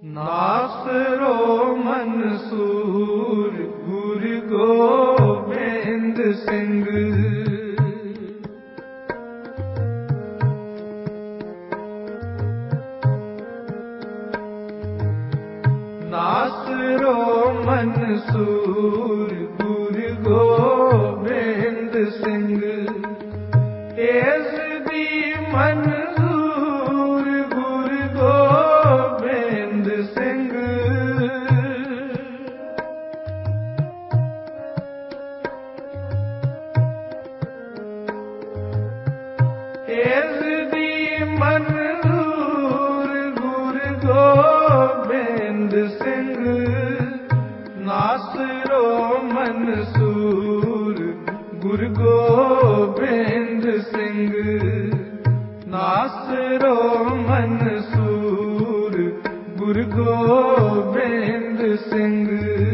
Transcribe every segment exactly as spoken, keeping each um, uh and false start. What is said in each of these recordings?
नासरो मंसूर गुरु गोबिंद सिंह। नासरो मंसूर गुरु गोबिंद सिंह। एज़दी मंजूर गुरु गोबिंद सिंह। एज़दी मंजूर गुरु गोबिंद सिंह। नासरो मंसूर गुरु गोबिंद सिंह। नासरो मंसूर गुरु गोबिंद सिंह।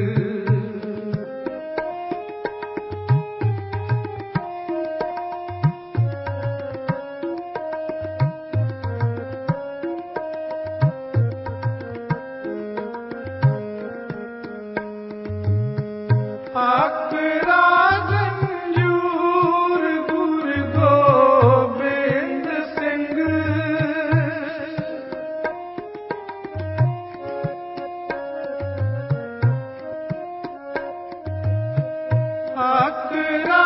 आकरा गंजूर गुरु गोबिंद सिंह। आकरा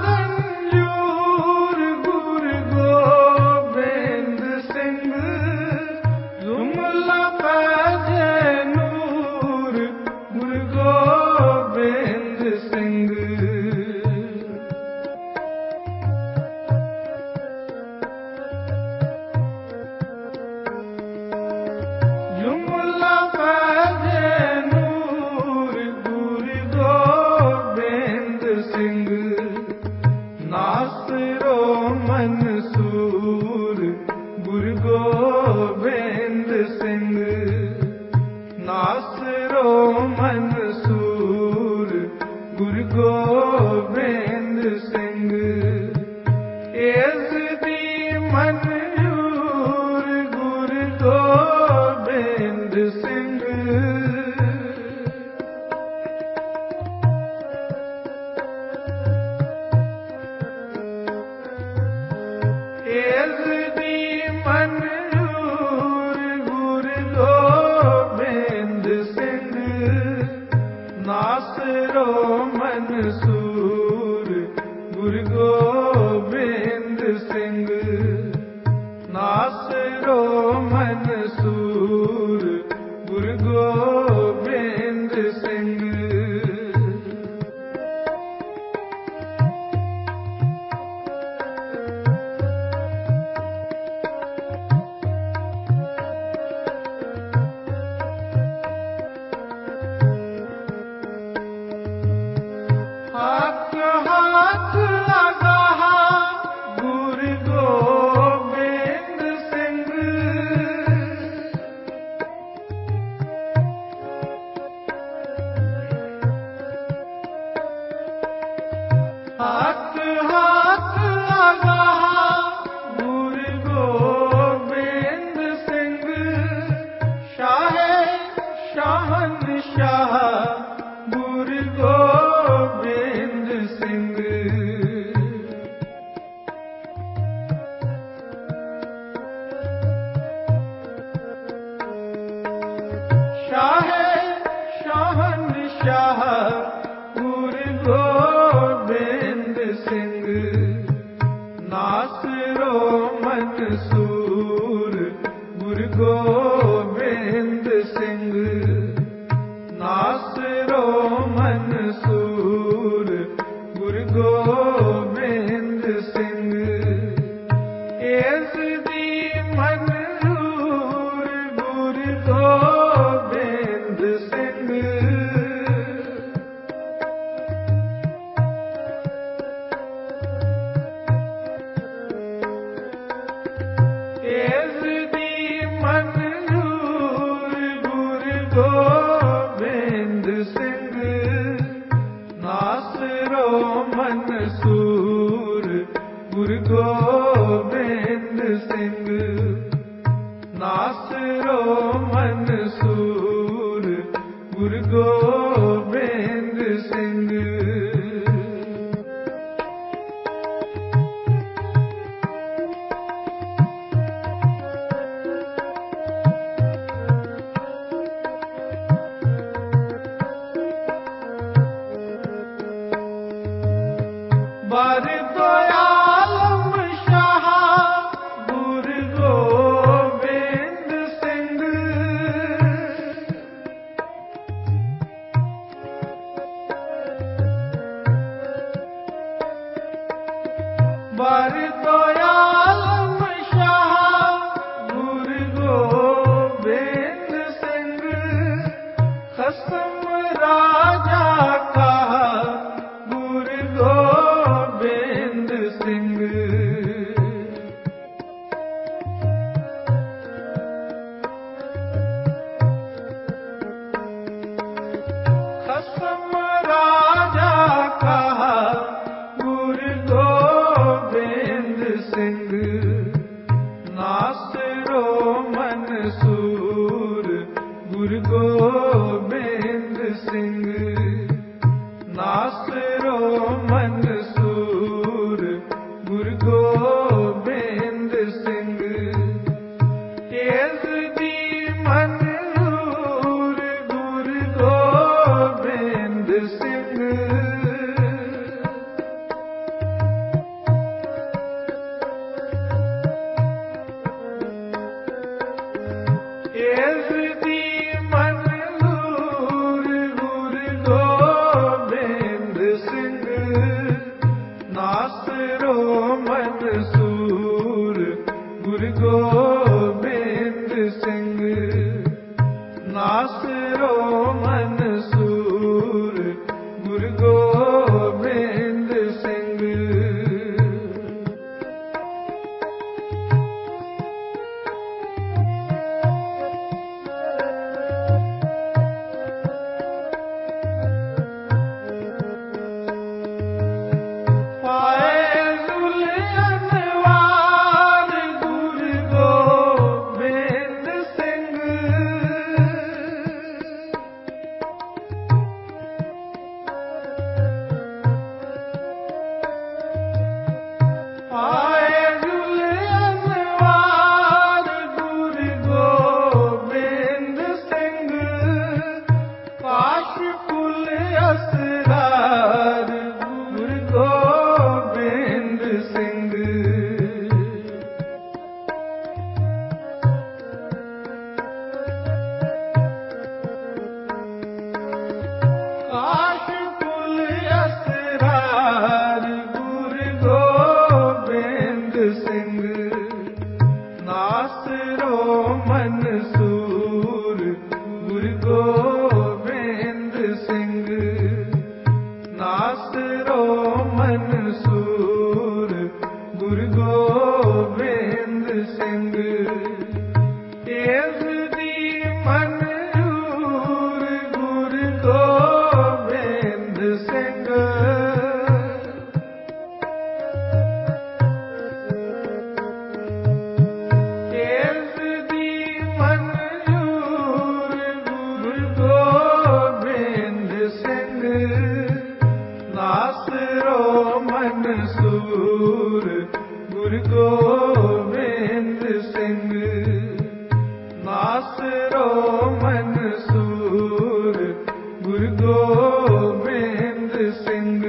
गंजूर गुरु गोबिंद सिंह। जुमला पैजे नूर गुरु गोबिंद सिंह। जुमला पैजे नूर गुरु गोबिंद सिंह। नासरो मंसूर गुरु गोबिंद सिंह। नासरो मंसूर गुरु गोबिंद सिंह। एज़दी मंजूर गुरु गोबिंद सिंह। एज़दी मंजूर गुरु गोबिंद सिंह। नासरो मंसूर गुरु गोबिंद सिंह। नासरो मंसूर गुरु गोबिंद सिंह। हाथ हाथ लगा गुरु गोबिंद सिंह। हाथ हाथ लगा गुरु गोबिंद सिंह। शाहे शहंशाह गुरु गोबिंद सिंह। शाहे शहंशाह गुरु गोबिंद सिंह। नासरो मंसूर गुरु गोबिंद सिंह। नासरो मंसूर गुरु गोबिंद सिंह। एज़दी मंजूर गुरु गोबिंद सिंह। एज़दी मंजूर गुरु गोबिंद सिंह। नासरो मंसूर गुरु गोबिंद सिंह। नासरो नासरो मंसूर गुरु गोबिंद सिंह। बर दयालम शाह गुरु गोबिंद सिंह। बर दयालम शाह गुरु गोबिंद सिंह। खसम राजा का गुरु गोबिंद सिंह। खसम राजा का गुरु गोबिंद सिंह। नासरो मंसूर गुरु गोबिंद सिंह। नासरो मंसूर गुरु गोबिंद सिंह। तेज दी मंजूर गुरु गोबिंद सिंह। तेज दी मंजूर गुरु गोबिंद सिंह। नासरो मंसूर गुरु गोबिंद सिंह। नासरो मंसूर गुरु गोबिंद सिंह। फायजुल अनवार गुरु गोबिंद सिंह। फायजुल अनवार गुरु गोबिंद सिंह। काशफुल असरार गुरु गोबिंद सिंह। काशफुल असरार गुरु गोबिंद सिंह। नासरो मंसूर गुरु गोबिंद सिंह। नासरो मंसूर गुरु गोबिंद सिंह। तेज दी मंजूर गुरु गोबिंद सिंह। तेज दी मंजूर गुरु गोबिंद सिंह। नासरो मंसूर गुरु गोबिंद सिंह। नासरो मंसूर गुरु गोबिंद सिंह।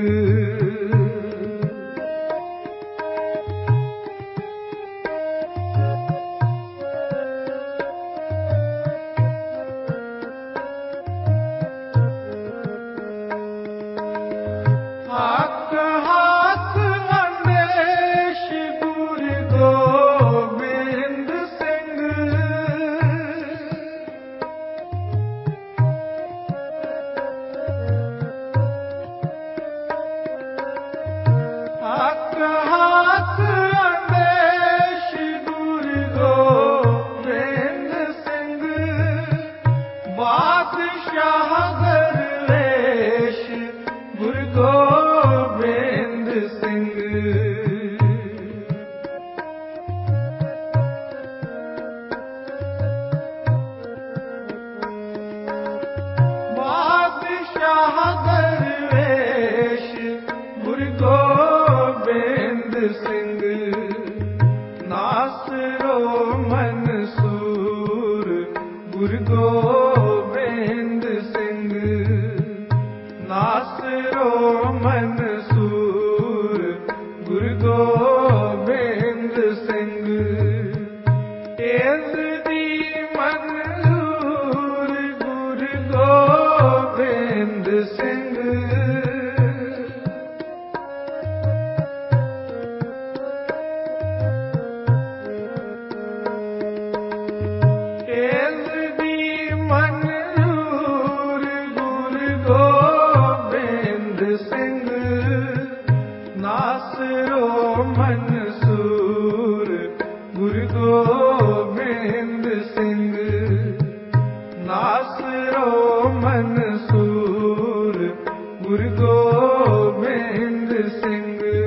ਗੁਰੂ ਗੋਬਿੰਦ ਸਿੰਘ ਨਾਸਰੋ ਮਨਸੂਰ ਗੁਰੂ ਗੋਬਿੰਦ ਸਿੰਘ ਇਸ ਦੀ ਮਨਜ਼ੂਰ ਗੁਰੂ ਗੋਬਿੰਦ ਸਿੰਘ ਨਾਸਰੋ ਮਨਸੂਰ ਗੁਰੂ ਗੋਬਿੰਦ ਸਿੰਘ ਨਾਸਰੋ ਮਨਸੂਰ ਗੁਰੂ ਗੋਬਿੰਦ ਸਿੰਘ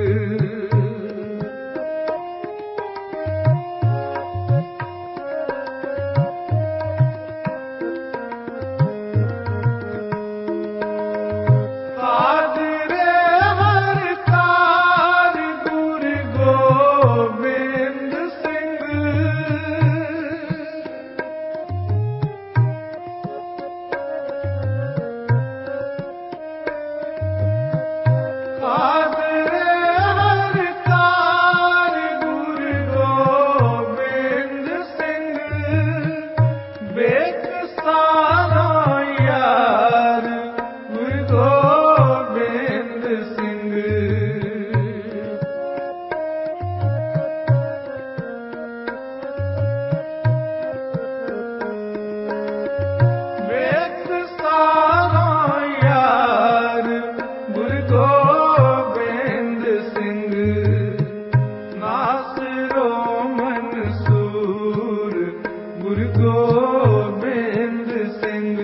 ਗੋਬਿੰਦ ਸਿੰਘ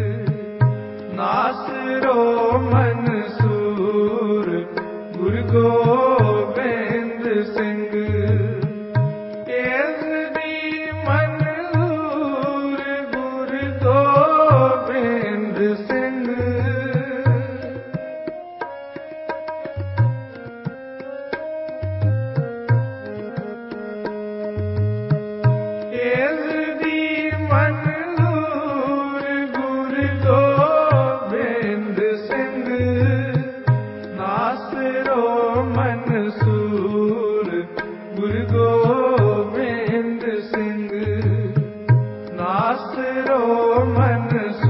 ਨਾਸਰੋ ਮਨਸੂਰ ਗੁਰੂ ਗੋਬਿੰਦ ਸਿੰਘ ਇਸ ਦੀ ਮਨਜ਼ੂਰ ਗੁਰੂ ਗੋਬਿੰਦ ਸਿੰਘ ਮਨਸੂਰ ਗੁਰੂ ਗੋਬਿੰਦ ਸਿੰਘ ਨਾਸਰੋ ਮਨਸੂਰ